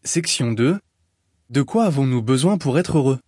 Section 2. De quoi avons-nous besoin pour être heureux?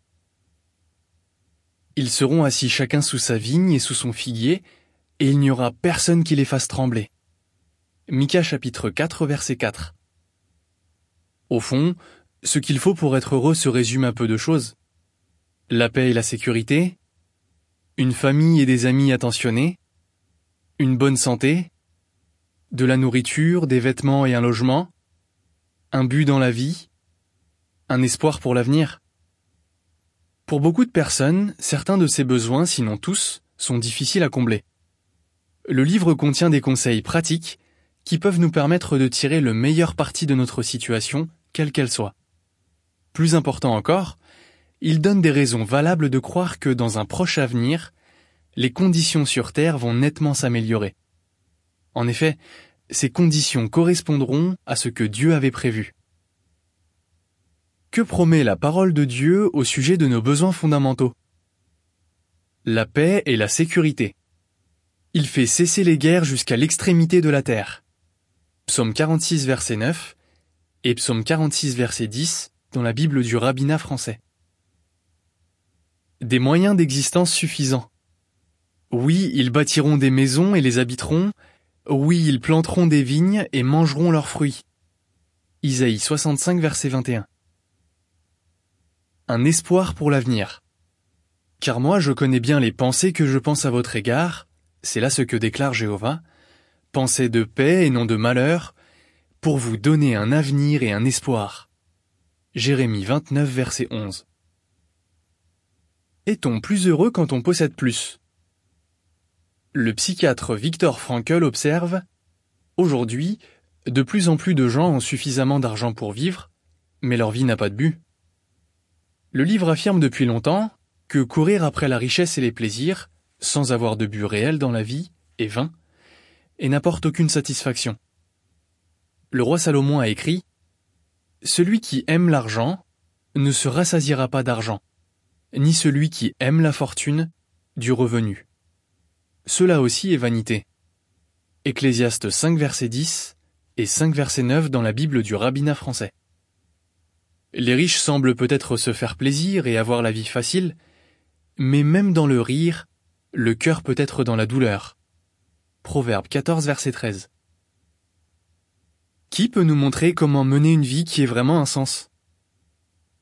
Ils seront assis chacun sous sa vigne et sous son figuier, et il n'y aura personne qui les fasse trembler. Micha chapitre 4, verset 4. Au fond, ce qu'il faut pour être heureux se résume à peu de choses. La paix et la sécurité, une famille et des amis attentionnés, une bonne santé, de la nourriture, des vêtements et un logement, un but dans la vie, un espoir pour l'avenir. Pour beaucoup de personnes, certains de ces besoins, sinon tous, sont difficiles à combler. Le livre contient des conseils pratiques qui peuvent nous permettre de tirer le meilleur parti de notre situation, quelle qu'elle soit. Plus important encore, il donne des raisons valables de croire que dans un proche avenir, les conditions sur Terre vont nettement s'améliorer. En effet, ces conditions correspondront à ce que Dieu avait prévu. Que promet la parole de Dieu au sujet de nos besoins fondamentaux? La paix et la sécurité. Il fait cesser les guerres jusqu'à l'extrémité de la terre. Psaume 46, verset 9 et Psaume 46, verset 10 dans la Bible du rabbinat français. Des moyens d'existence suffisants. Oui, ils bâtiront des maisons et les habiteront. Oui, ils planteront des vignes et mangeront leurs fruits. Isaïe 65, verset 21. Un espoir pour l'avenir. Car moi je connais bien les pensées que je pense à votre égard, c'est là ce que déclare Jéhovah, pensées de paix et non de malheur, pour vous donner un avenir et un espoir. Jérémie 29, verset 11. Est-on plus heureux quand on possède plus? Le psychiatre Viktor Frankl observe « Aujourd'hui, de plus en plus de gens ont suffisamment d'argent pour vivre, mais leur vie n'a pas de but. » Le livre affirme depuis longtemps que courir après la richesse et les plaisirs, sans avoir de but réel dans la vie, est vain, et n'apporte aucune satisfaction. Le roi Salomon a écrit « Celui qui aime l'argent ne se rassasiera pas d'argent, ni celui qui aime la fortune du revenu. » Cela aussi est vanité. Ecclésiaste 5 verset 10 et 5 verset 9 dans la Bible du rabbinat français. Les riches semblent peut-être se faire plaisir et avoir la vie facile, mais même dans le rire, le cœur peut être dans la douleur. Proverbe 14 verset 13. Qui peut nous montrer comment mener une vie qui ait vraiment un sens?